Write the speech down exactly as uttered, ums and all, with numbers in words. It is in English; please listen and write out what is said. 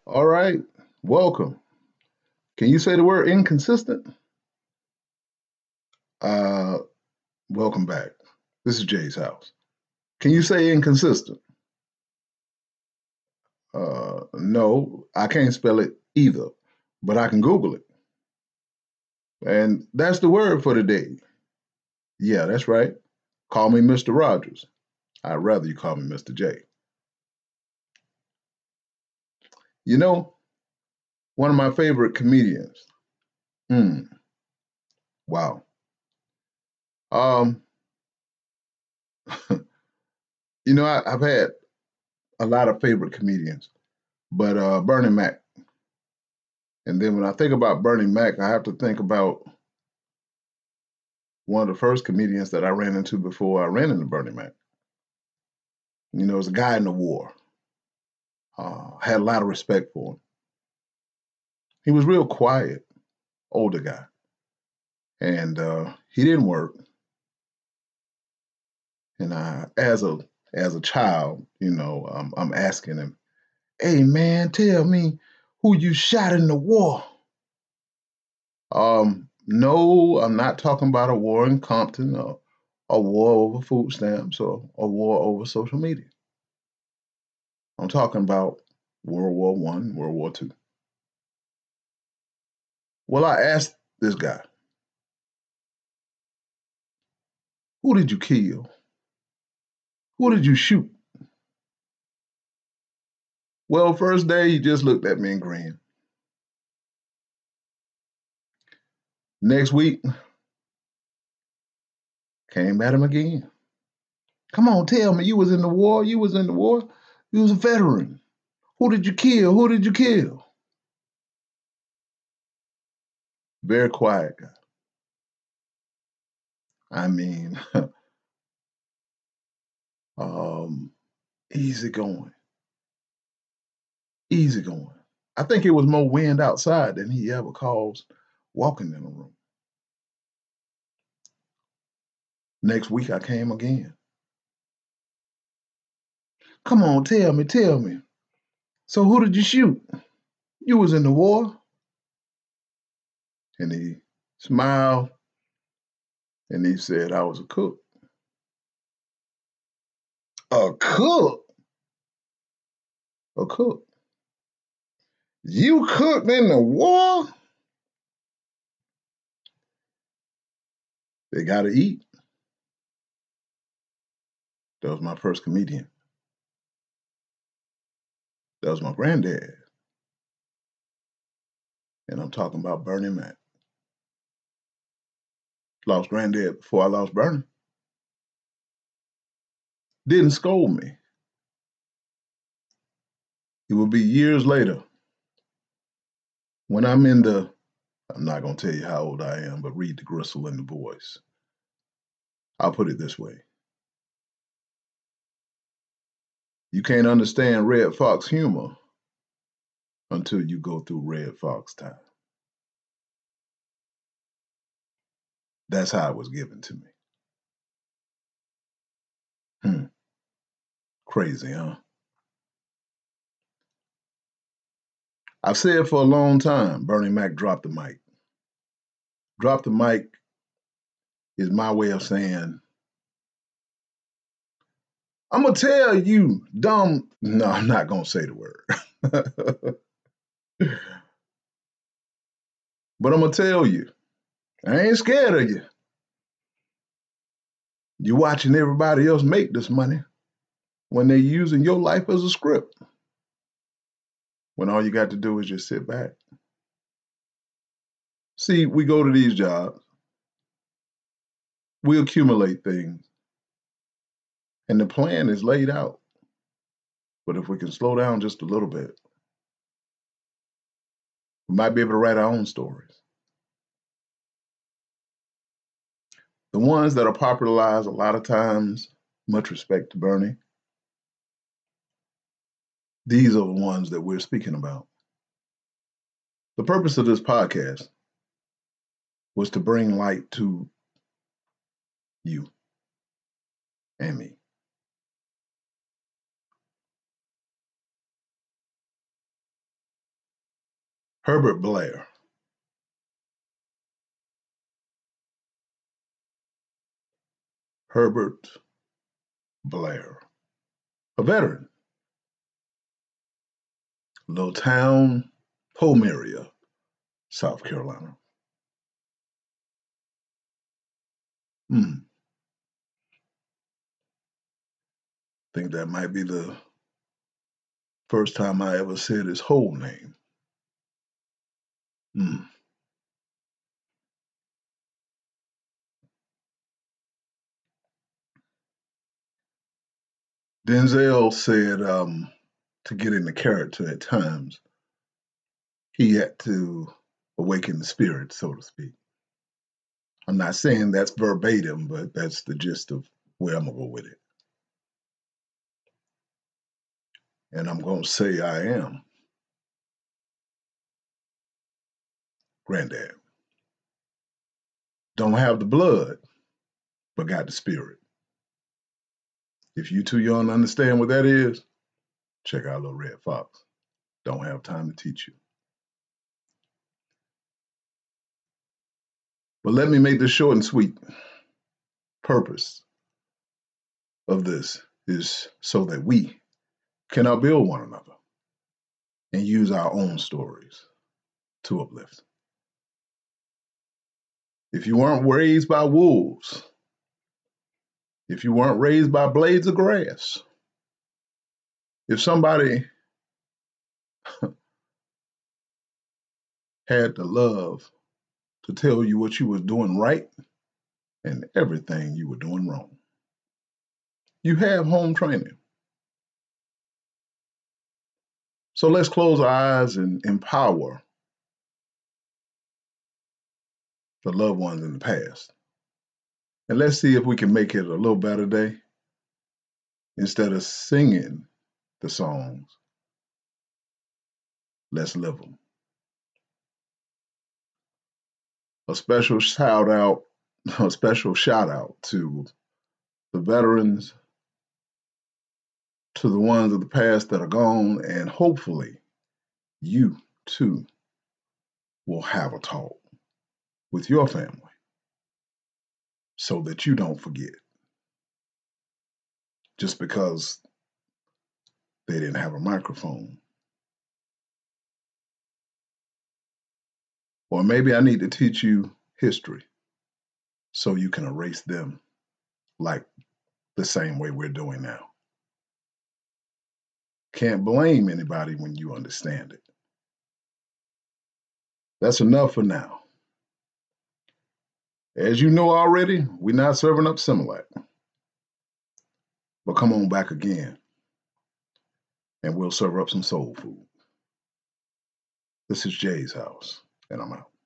All right, welcome. Can you say the word inconsistent? Uh, Welcome back. This is Jay's house. Can you say inconsistent? Uh, no, I can't spell it either, but I can Google it. And that's the word for today. Yeah, that's right. Call me mister Rogers. I'd rather you call me mister J. You know, one of my favorite comedians. Hmm. Wow. Um, you know, I, I've had a lot of favorite comedians, but uh, Bernie Mac. And then when I think about Bernie Mac, I have to think about one of the first comedians that I ran into before I ran into Bernie Mac. You know, it was a guy in the war. Uh, had a lot of respect for him. He was real quiet, older guy, and uh, he didn't work. And I, as a as a child, you know, um, I'm asking him, "Hey, man, tell me who you shot in the war?" Um, no, I'm not talking about a war in Compton or a war over food stamps or a war over social media. I'm talking about World War One, World War Two. Well, I asked this guy, who did you kill? Who did you shoot? Well, first day he just looked at me and grinned. Next week, came at him again. Come on, tell me, you was in the war, you was in the war, you was a veteran. Who did you kill? Who did you kill? Very quiet guy. I mean, um, easy going, easy going. I think it was more wind outside than he ever caused walking in a room. Next week I came again. Come on, tell me, tell me. So who did you shoot? You was in the war? And he smiled and he said, I was a cook. A cook? A cook. You cooked in the war? They gotta eat. That was my first comedian. That was my granddad. And I'm talking about Bernie Mac. Lost granddad before I lost Bernie. Didn't scold me. It would be years later when I'm in the, I'm not gonna tell you how old I am, but read the gristle in the voice. I'll put it this way. You can't understand Red Fox humor until you go through Red Fox time. That's how it was given to me. Hmm. Crazy, huh? I've said for a long time, Bernie Mac dropped the mic. Drop the mic is my way of saying, I'm gonna tell you, dumb. No, I'm not gonna say the word. But I'm gonna tell you, I ain't scared of you. You're watching everybody else make this money when they're using your life as a script. When all you got to do is just sit back. See, we go to these jobs, we accumulate things, and the plan is laid out. But if we can slow down just a little bit, we might be able to write our own stories. The ones that are popularized a lot of times, much respect to Bernie, these are the ones that we're speaking about. The purpose of this podcast was to bring light to you and me. Herbert Blair. Herbert Blair, a veteran, little town, Pomeria, South Carolina. Hmm. Think that might be the first time I ever said his whole name. Hmm. Denzel said um, to get into character at times, he had to awaken the spirit, so to speak. I'm not saying that's verbatim, but that's the gist of where I'm going to go with it. And I'm going to say I am granddad. Don't have the blood, but got the spirit. If you too young to understand what that is, check out Little Red Fox. Don't have time to teach you. But let me make this short and sweet. Purpose of this is so that we can outbuild one another and use our own stories to uplift. If you weren't raised by wolves, if you weren't raised by blades of grass, if somebody had the love to tell you what you was doing right and everything you were doing wrong, you have home training. So let's close our eyes and empower the loved ones in the past. And let's see if we can make it a little better day. Instead of singing the songs, let's live them. A special shout out, a special shout out to the veterans, to the ones of the past that are gone, and hopefully you too will have a talk with your family so that you don't forget just because they didn't have a microphone. Or maybe I need to teach you history so you can erase them like the same way we're doing now. Can't blame anybody when you understand it. That's enough for now. As you know already, we're not serving up Similac. But come on back again and we'll serve up some soul food. This is Jay's house, and I'm out.